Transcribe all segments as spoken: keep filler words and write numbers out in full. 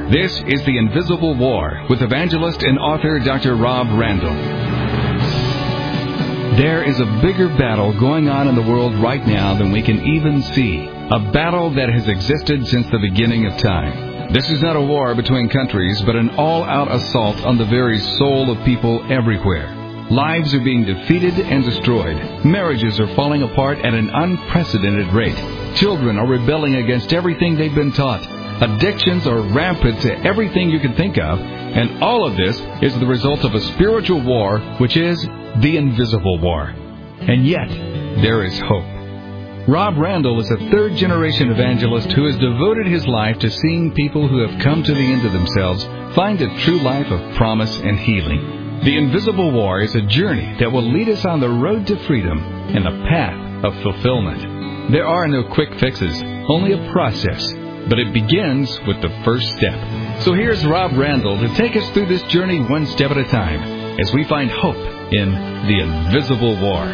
This is The Invisible War with evangelist and author Doctor Rob Randall. There is a bigger battle going on in the world right now than we can even see. A battle that has existed since the beginning of time. This is not a war between countries, but an all-out assault on the very soul of people everywhere. Lives are being defeated and destroyed. Marriages are falling apart at an unprecedented rate. Children are rebelling against everything they've been taught. Addictions are rampant to everything you can think of, and all of this is the result of a spiritual war, which is the invisible war. And yet, there is hope. Rob Randall is a third-generation evangelist who has devoted his life to seeing people who have come to the end of themselves find a true life of promise and healing. The Invisible War is a journey that will lead us on the road to freedom and the path of fulfillment. There are no quick fixes, only a process, but it begins with the first step. So here's Rob Randall to take us through this journey one step at a time as we find hope in the Invisible War.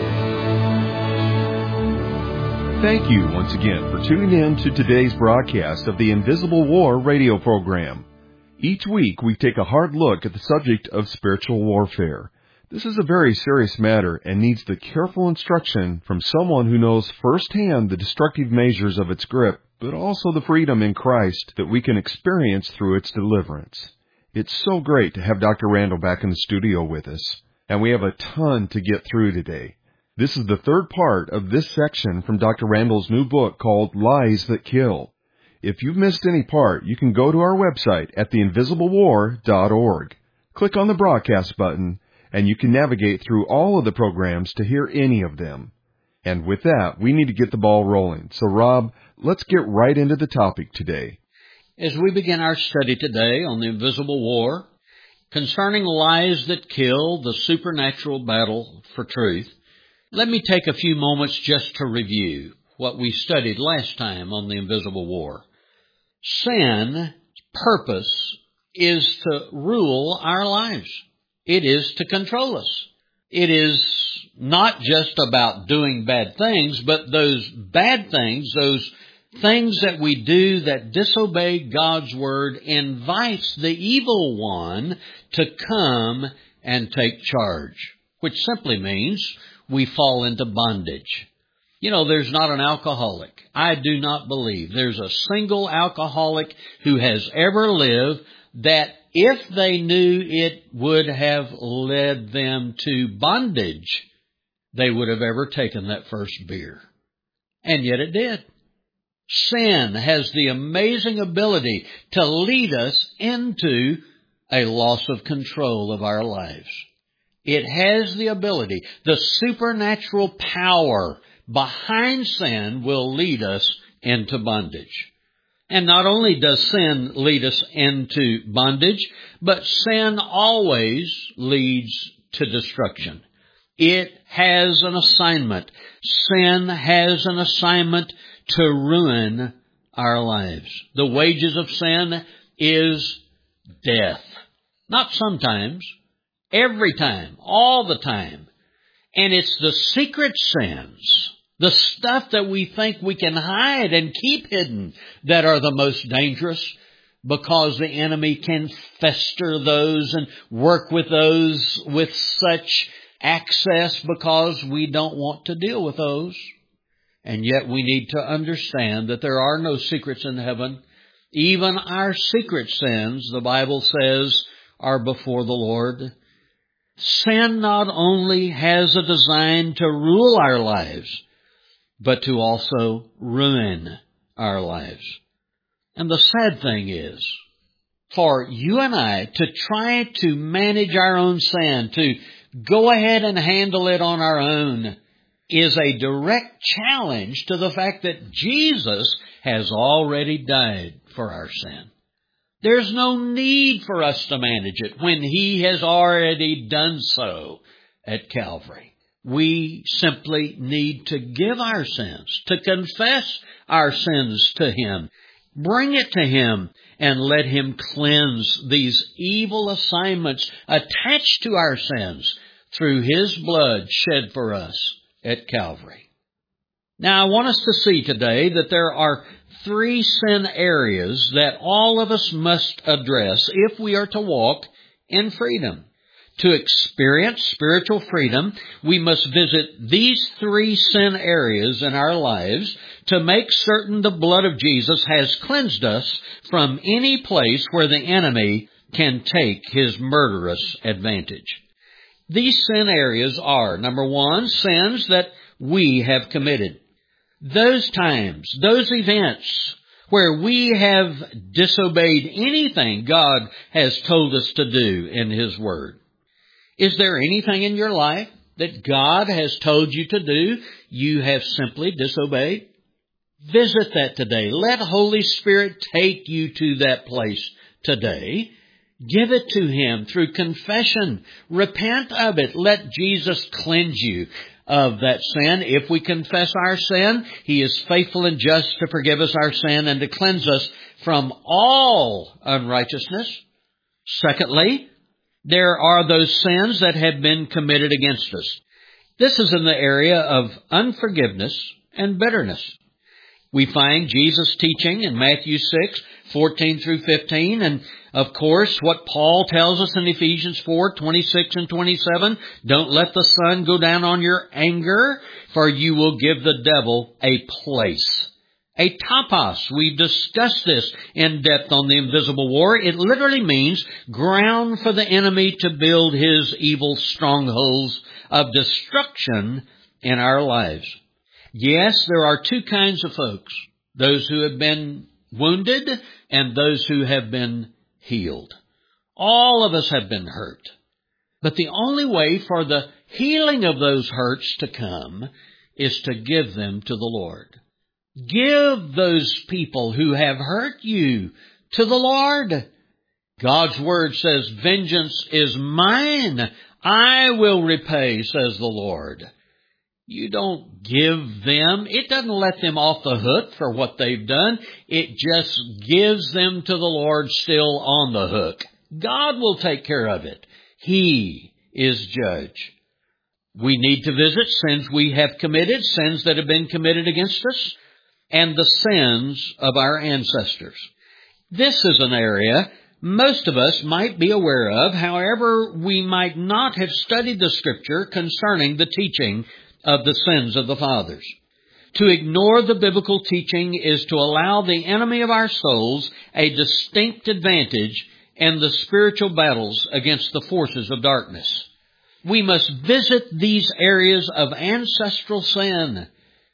Thank you once again for tuning in to today's broadcast of the Invisible War radio program. Each week, we take a hard look at the subject of spiritual warfare. This is a very serious matter and needs the careful instruction from someone who knows firsthand the destructive measures of its grip, but also the freedom in Christ that we can experience through its deliverance. It's so great to have Doctor Randall back in the studio with us, and we have a ton to get through today. This is the third part of this section from Doctor Randall's new book called Lies That Kill. If you've missed any part, you can go to our website at the invisible war dot org. Click on the broadcast button, and you can navigate through all of the programs to hear any of them. And with that, we need to get the ball rolling. So, Rob, let's get right into the topic today. As we begin our study today on the Invisible War, concerning lies that kill, the supernatural battle for truth, let me take a few moments just to review what we studied last time on the Invisible War. Sin's purpose is to rule our lives. It is to control us. It is not just about doing bad things, but those bad things, those things that we do that disobey God's word, invites the evil one to come and take charge, which simply means we fall into bondage. You know, there's not an alcoholic. I do not believe there's a single alcoholic who has ever lived that if they knew it would have led them to bondage, they would have ever taken that first beer. And yet it did. Sin has the amazing ability to lead us into a loss of control of our lives. It has the ability, the supernatural power behind sin will lead us into bondage. And not only does sin lead us into bondage, but sin always leads to destruction. It has an assignment. Sin has an assignment to ruin our lives. The wages of sin is death. Not sometimes, every time, all the time. And it's the secret sins, the stuff that we think we can hide and keep hidden, that are the most dangerous, because the enemy can fester those and work with those with such access because we don't want to deal with those. And yet we need to understand that there are no secrets in heaven. Even our secret sins, the Bible says, are before the Lord. Sin not only has a design to rule our lives, but to also ruin our lives. And the sad thing is, for you and I to try to manage our own sin, to go ahead and handle it on our own, is a direct challenge to the fact that Jesus has already died for our sin. There's no need for us to manage it when He has already done so at Calvary. We simply need to give our sins, to confess our sins to Him, bring it to Him, and let Him cleanse these evil assignments attached to our sins through His blood shed for us at Calvary. Now, I want us to see today that there are three sin areas that all of us must address if we are to walk in freedom. To experience spiritual freedom, we must visit these three sin areas in our lives to make certain the blood of Jesus has cleansed us from any place where the enemy can take his murderous advantage. These sin areas are, number one, sins that we have committed. Those times, those events where we have disobeyed anything God has told us to do in His Word. Is there anything in your life that God has told you to do you have simply disobeyed? Visit that today. Let Holy Spirit take you to that place today. Give it to Him through confession. Repent of it. Let Jesus cleanse you of that sin. If we confess our sin, He is faithful and just to forgive us our sin and to cleanse us from all unrighteousness. Secondly, there are those sins that have been committed against us. This is in the area of unforgiveness and bitterness. We find Jesus' teaching in Matthew six, fourteen through fifteen, and of course what Paul tells us in Ephesians four, twenty-six and twenty-seven, don't let the sun go down on your anger, for you will give the devil a place. A topos. We've discussed this in depth on the invisible war. It literally means ground for the enemy to build his evil strongholds of destruction in our lives. Yes, there are two kinds of folks, those who have been wounded and those who have been healed. All of us have been hurt. But the only way for the healing of those hurts to come is to give them to the Lord. Give those people who have hurt you to the Lord. God's Word says, vengeance is mine. I will repay, says the Lord. You don't give them. It doesn't let them off the hook for what they've done. It just gives them to the Lord still on the hook. God will take care of it. He is judge. We need to visit sins we have committed, sins that have been committed against us, and the sins of our ancestors. This is an area most of us might be aware of. However, we might not have studied the Scripture concerning the teaching of the sins of the fathers. To ignore the biblical teaching is to allow the enemy of our souls a distinct advantage in the spiritual battles against the forces of darkness. We must visit these areas of ancestral sin.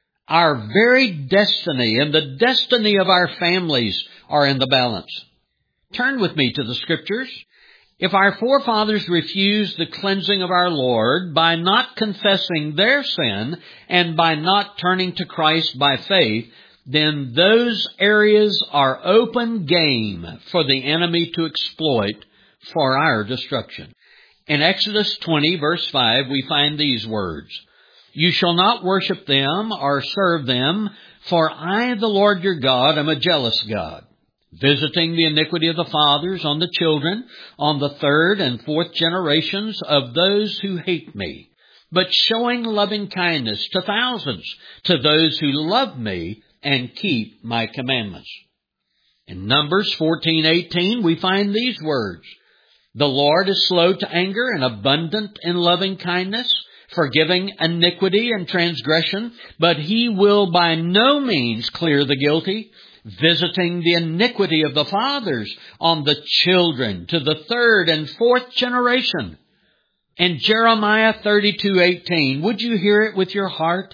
Our very destiny and the destiny of our families are in the balance. Turn with me to the Scriptures. If our forefathers refused the cleansing of our Lord by not confessing their sin and by not turning to Christ by faith, then those areas are open game for the enemy to exploit for our destruction. In Exodus twenty, verse five, we find these words, "You shall not worship them or serve them, for I, the Lord your God, am a jealous God, visiting the iniquity of the fathers on the children, on the third and fourth generations of those who hate me, but showing loving kindness to thousands, to those who love me and keep my commandments." In Numbers fourteen eighteen, we find these words, "The Lord is slow to anger and abundant in loving kindness, forgiving iniquity and transgression, but He will by no means clear the guilty, visiting the iniquity of the fathers on the children to the third and fourth generation." In Jeremiah thirty-two eighteen, would you hear it with your heart?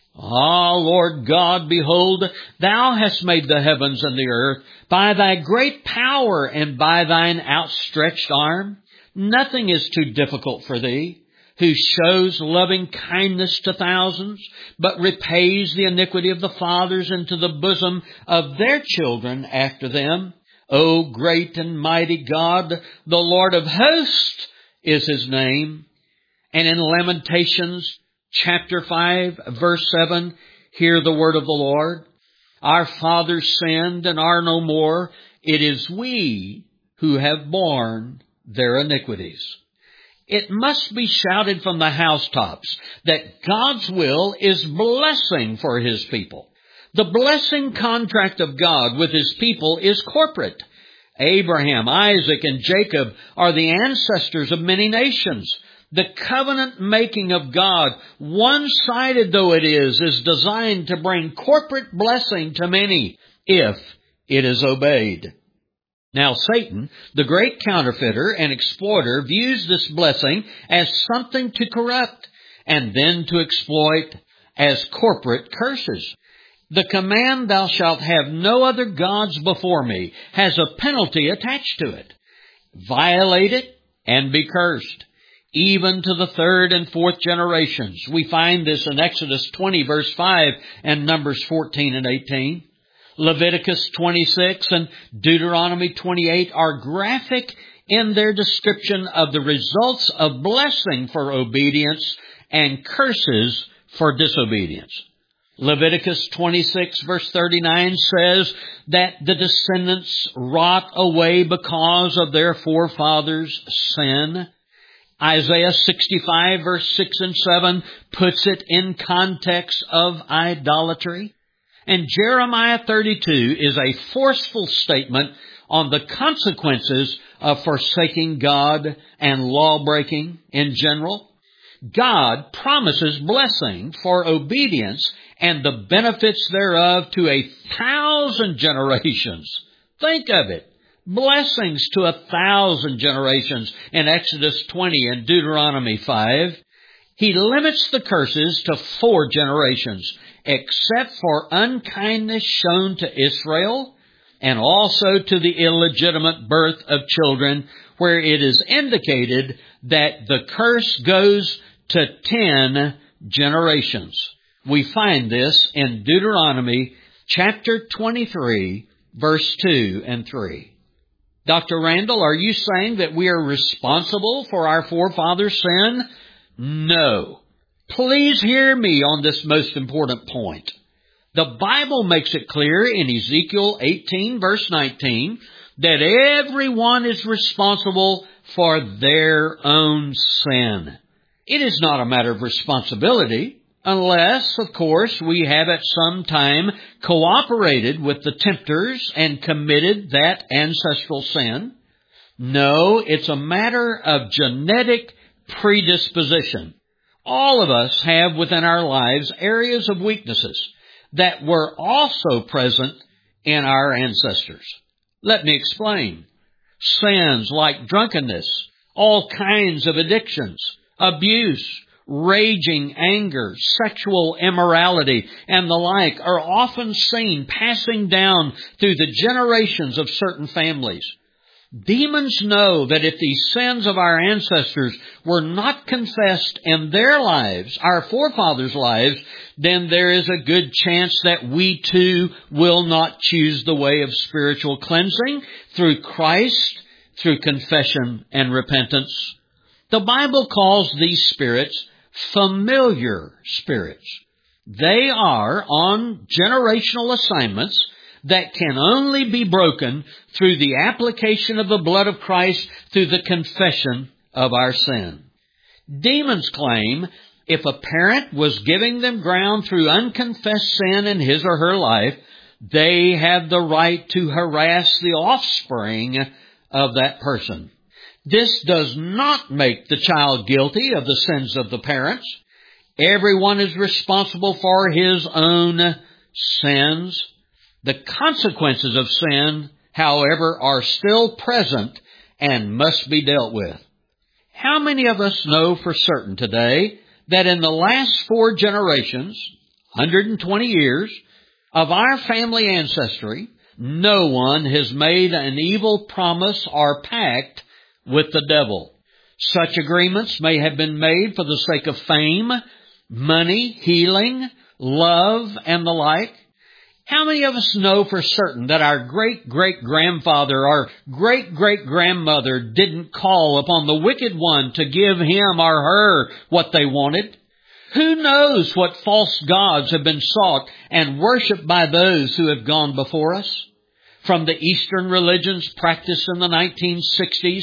"Ah, Lord God, behold, Thou hast made the heavens and the earth by Thy great power and by Thine outstretched arm. Nothing is too difficult for Thee, who shows loving kindness to thousands, but repays the iniquity of the fathers into the bosom of their children after them. O great and mighty God, the Lord of hosts is His name." And in Lamentations chapter five, verse seven, hear the word of the Lord. "Our fathers sinned and are no more. It is we who have borne their iniquities." It must be shouted from the housetops that God's will is blessing for His people. The blessing contract of God with His people is corporate. Abraham, Isaac, and Jacob are the ancestors of many nations. The covenant making of God, one-sided though it is, is designed to bring corporate blessing to many if it is obeyed. Now Satan, the great counterfeiter and exploiter, views this blessing as something to corrupt and then to exploit as corporate curses. The command, "Thou shalt have no other gods before me," has a penalty attached to it. Violate it and be cursed, even to the third and fourth generations. We find this in Exodus twenty, verse five, and Numbers fourteen and eighteen. Leviticus twenty-six and Deuteronomy twenty-eight are graphic in their description of the results of blessing for obedience and curses for disobedience. Leviticus twenty-six verse thirty-nine says that the descendants rot away because of their forefathers' sin. Isaiah sixty-five verse six and seven puts it in context of idolatry. And Jeremiah thirty-two is a forceful statement on the consequences of forsaking God and law-breaking in general. God promises blessing for obedience and the benefits thereof to a thousand generations. Think of it. Blessings to a thousand generations in Exodus twenty and Deuteronomy five. He limits the curses to four generations, except for unkindness shown to Israel and also to the illegitimate birth of children, where it is indicated that the curse goes to ten generations. We find this in Deuteronomy chapter twenty-three, verse two and three. Doctor Randall, are you saying that we are responsible for our forefathers' sin? No. Please hear me on this most important point. The Bible makes it clear in Ezekiel eighteen, verse nineteen, that everyone is responsible for their own sin. It is not a matter of responsibility, unless, of course, we have at some time cooperated with the tempters and committed that ancestral sin. No, it's a matter of genetic predisposition. All of us have within our lives areas of weaknesses that were also present in our ancestors. Let me explain. Sins like drunkenness, all kinds of addictions, abuse, raging anger, sexual immorality, and the like are often seen passing down through the generations of certain families. Demons know that if these sins of our ancestors were not confessed in their lives, our forefathers' lives, then there is a good chance that we too will not choose the way of spiritual cleansing through Christ, through confession and repentance. The Bible calls these spirits familiar spirits. They are on generational assignments that can only be broken through the application of the blood of Christ, through the confession of our sin. Demons claim if a parent was giving them ground through unconfessed sin in his or her life, they have the right to harass the offspring of that person. This does not make the child guilty of the sins of the parents. Everyone is responsible for his own sins. The consequences of sin, however, are still present and must be dealt with. How many of us know for certain today that in the last four generations, one hundred twenty years, of our family ancestry, no one has made an evil promise or pact with the devil? Such agreements may have been made for the sake of fame, money, healing, love, and the like. How many of us know for certain that our great-great-grandfather or great-great-grandmother didn't call upon the wicked one to give him or her what they wanted? Who knows what false gods have been sought and worshipped by those who have gone before us? From the Eastern religions practiced in the nineteen sixties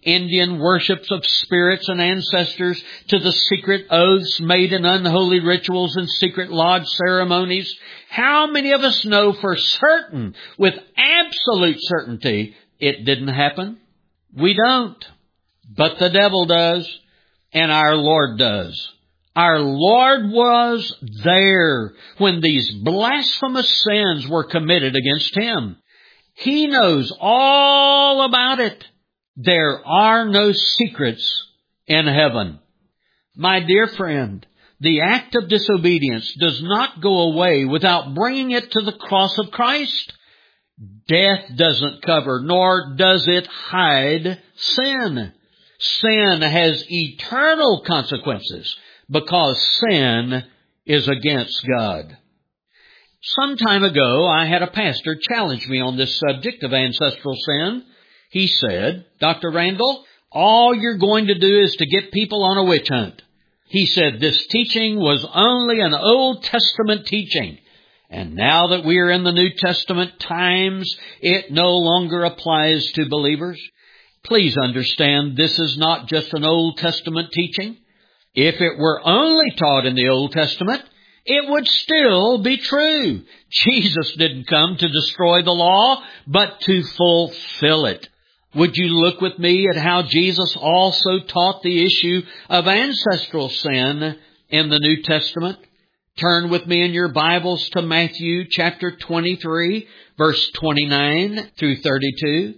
Indian worships of spirits and ancestors, to the secret oaths made in unholy rituals and secret lodge ceremonies. How many of us know for certain, with absolute certainty, it didn't happen? We don't. But the devil does, and our Lord does. Our Lord was there when these blasphemous sins were committed against Him. He knows all about it. There are no secrets in heaven. My dear friend, the act of disobedience does not go away without bringing it to the cross of Christ. Death doesn't cover, nor does it hide sin. Sin has eternal consequences because sin is against God. Some time ago, I had a pastor challenge me on this subject of ancestral sin. He said, Doctor Randall, all you're going to do is to get people on a witch hunt. He said this teaching was only an Old Testament teaching. And now that we are in the New Testament times, it no longer applies to believers. Please understand, this is not just an Old Testament teaching. If it were only taught in the Old Testament, it would still be true. Jesus didn't come to destroy the law, but to fulfill it. Would you look with me at how Jesus also taught the issue of ancestral sin in the New Testament? Turn with me in your Bibles to Matthew chapter twenty-three, verse twenty-nine through thirty-two.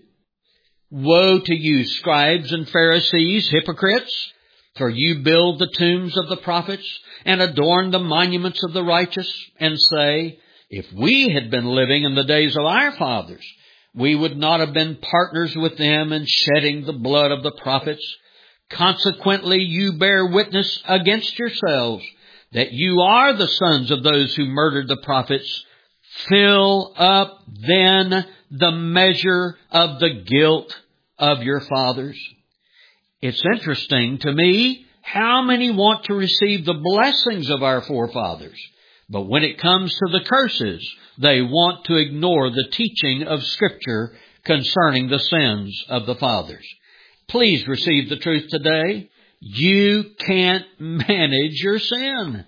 Woe to you, scribes and Pharisees, hypocrites! For you build the tombs of the prophets and adorn the monuments of the righteous, and say, if we had been living in the days of our fathers, we would not have been partners with them in shedding the blood of the prophets. Consequently, you bear witness against yourselves that you are the sons of those who murdered the prophets. Fill up then the measure of the guilt of your fathers. It's interesting to me how many want to receive the blessings of our forefathers, but when it comes to the curses, they want to ignore the teaching of Scripture concerning the sins of the fathers. Please receive the truth today. You can't manage your sin.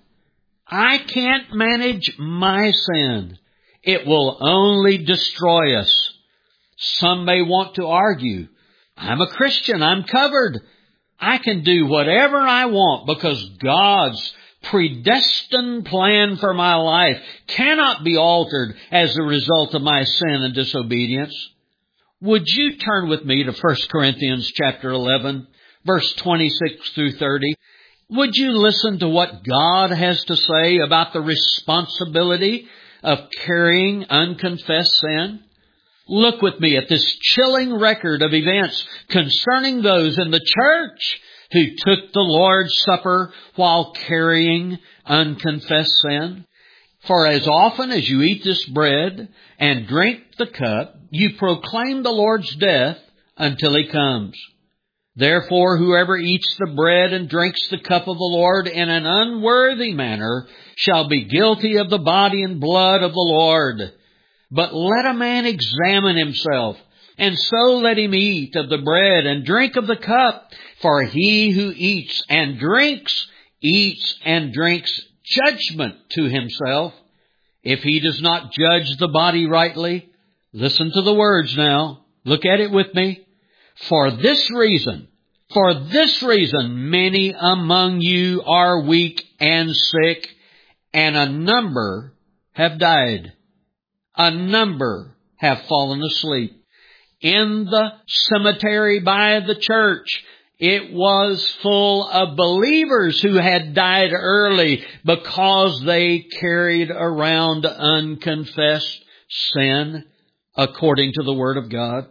I can't manage my sin. It will only destroy us. Some may want to argue, I'm a Christian, I'm covered. I can do whatever I want because God's predestined plan for my life cannot be altered as a result of my sin and disobedience. Would you turn with me to First Corinthians chapter eleven, verse twenty-six through thirty? Would you listen to what God has to say about the responsibility of carrying unconfessed sin? Look with me at this chilling record of events concerning those in the church who took the Lord's Supper while carrying unconfessed sin. For as often as you eat this bread and drink the cup, you proclaim the Lord's death until He comes. Therefore, whoever eats the bread and drinks the cup of the Lord in an unworthy manner shall be guilty of the body and blood of the Lord. But let a man examine himself, and so let him eat of the bread and drink of the cup. For he who eats and drinks, eats and drinks judgment to himself. If he does not judge the body rightly, listen to the words now. Look at it with me. For this reason, for this reason, many among you are weak and sick, and a number have died. A number have fallen asleep. In the cemetery by the church, it was full of believers who had died early because they carried around unconfessed sin according to the Word of God.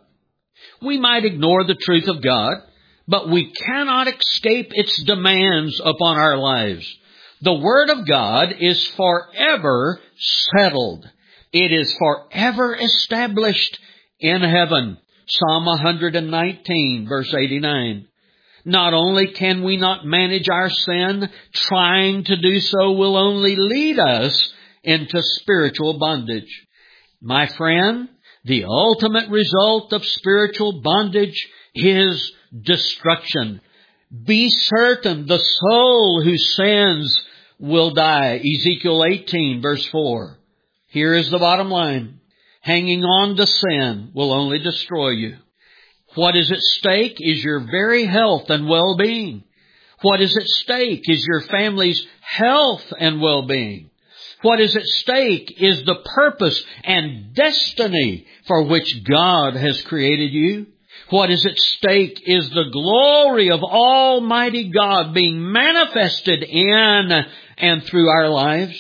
We might ignore the truth of God, but we cannot escape its demands upon our lives. The Word of God is forever settled. It is forever established in heaven. Psalm one nineteen, verse eighty-nine. Not only can we not manage our sin, trying to do so will only lead us into spiritual bondage. My friend, the ultimate result of spiritual bondage is destruction. Be certain the soul who sins will die. Ezekiel eighteen, verse four. Here is the bottom line. Hanging on to sin will only destroy you. What is at stake is your very health and well-being. What is at stake is your family's health and well-being. What is at stake is the purpose and destiny for which God has created you. What is at stake is the glory of Almighty God being manifested in and through our lives.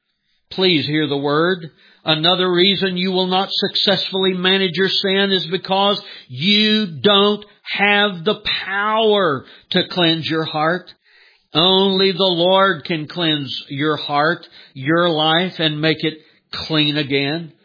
Please hear the word. Another reason you will not successfully manage your sin is because you don't have the power to cleanse your heart. Only the Lord can cleanse your heart, your life, and make it clean again.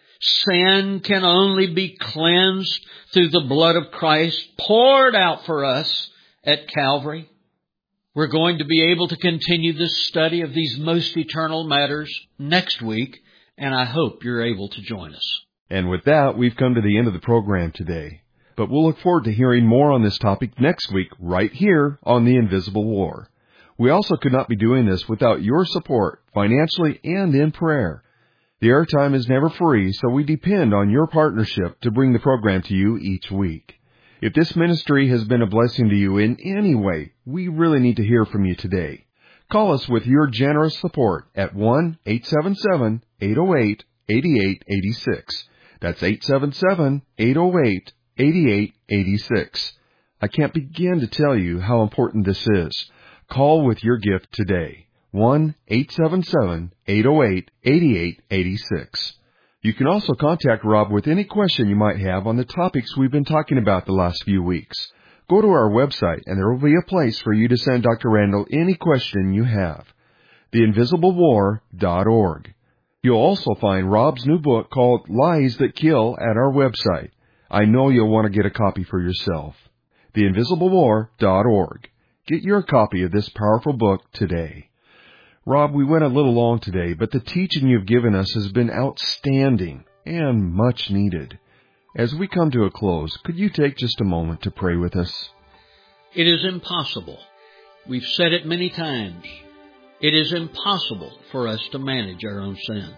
Sin can only be cleansed through the blood of Christ poured out for us at Calvary. We're going to be able to continue this study of these most eternal matters next week, and I hope you're able to join us. And with that, we've come to the end of the program today. But we'll look forward to hearing more on this topic next week right here on The Invisible War. We also could not be doing this without your support, financially and in prayer. The airtime is never free, so we depend on your partnership to bring the program to you each week. If this ministry has been a blessing to you in any way, we really need to hear from you today. Call us with your generous support at one eight seven seven, eight zero eight, eight eight eight six. That's eight seven seven, eight zero eight, eight eight eight six. I can't begin to tell you how important this is. Call with your gift today. one eight seven seven, eight zero eight, eight eight eight six. You can also contact Rob with any question you might have on the topics we've been talking about the last few weeks. Go to our website and there will be a place for you to send Doctor Randall any question you have. the invisible war dot org. You'll also find Rob's new book called Lies That Kill at our website. I know you'll want to get a copy for yourself. the invisible war dot org. Get your copy of this powerful book today. Rob, we went a little long today, but the teaching you've given us has been outstanding and much needed. As we come to a close, could you take just a moment to pray with us? It is impossible. We've said it many times. It is impossible for us to manage our own sin.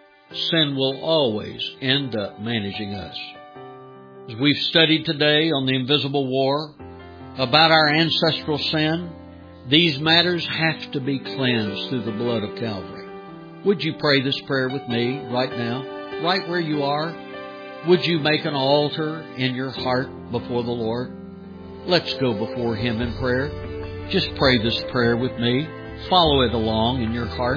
Sin will always end up managing us. As we've studied today on the invisible war about our ancestral sin, these matters have to be cleansed through the blood of Calvary. Would you pray this prayer with me right now, right where you are? Would you make an altar in your heart before the Lord? Let's go before Him in prayer. Just pray this prayer with me. Follow it along in your heart.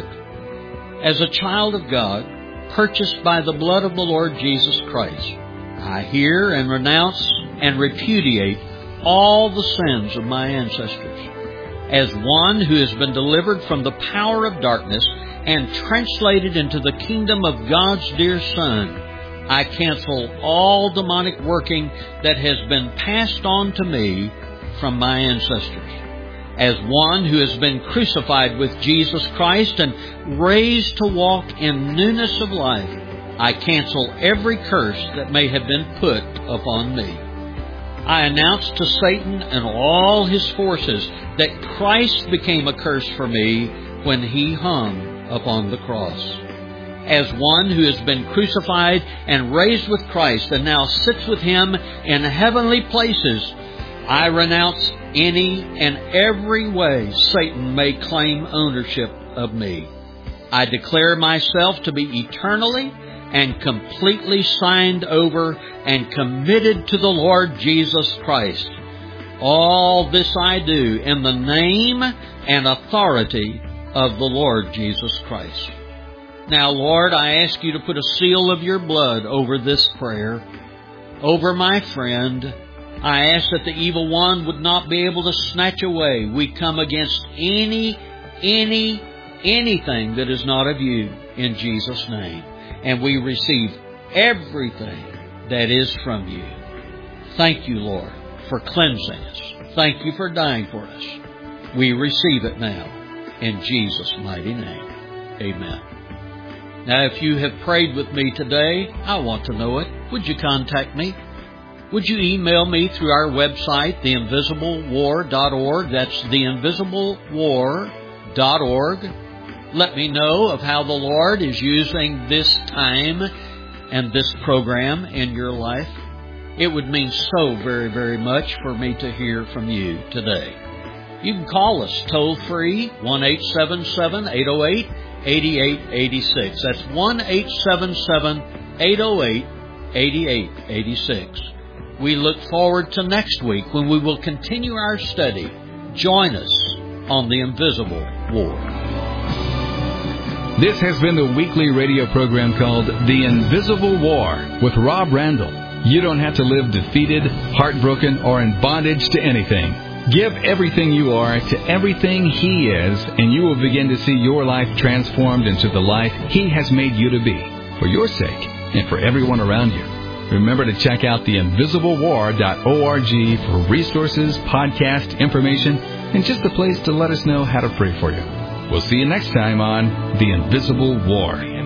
As a child of God, purchased by the blood of the Lord Jesus Christ, I hear and renounce and repudiate all the sins of my ancestors. As one who has been delivered from the power of darkness and translated into the kingdom of God's dear Son, I cancel all demonic working that has been passed on to me from my ancestors. As one who has been crucified with Jesus Christ and raised to walk in newness of life, I cancel every curse that may have been put upon me. I announce to Satan and all his forces that Christ became a curse for me when He hung upon the cross. As one who has been crucified and raised with Christ and now sits with Him in heavenly places, I renounce any and every way Satan may claim ownership of me. I declare myself to be eternally and completely signed over and committed to the Lord Jesus Christ. All this I do in the name and authority of the Lord Jesus Christ. Now, Lord, I ask You to put a seal of Your blood over this prayer, over my friend. I ask that the evil one would not be able to snatch away. We come against any, any, anything that is not of You in Jesus' name. And we receive everything that is from You. Thank You, Lord, for cleansing us. Thank You for dying for us. We receive it now in Jesus' mighty name. Amen. Now, if you have prayed with me today, I want to know it. Would you contact me? would you email me through our website, the invisible war dot org? That's the invisible war dot org. Let me know of how the Lord is using this time and this program in your life. It would mean so very, very much for me to hear from you today. You can call us toll-free, one eight seven seven, eight oh eight, eight eight eight six. That's one eight seven seven, eight oh eight, eight eight eight six. We look forward to next week when we will continue our study. Join us on The Invisible War. This has been the weekly radio program called The Invisible War with Rob Randall. You don't have to live defeated, heartbroken, or in bondage to anything. Give everything you are to everything He is, and you will begin to see your life transformed into the life He has made you to be, for your sake and for everyone around you. Remember to check out the invisible war dot org for resources, podcast information, and just a place to let us know how to pray for you. We'll see you next time on The Invisible War.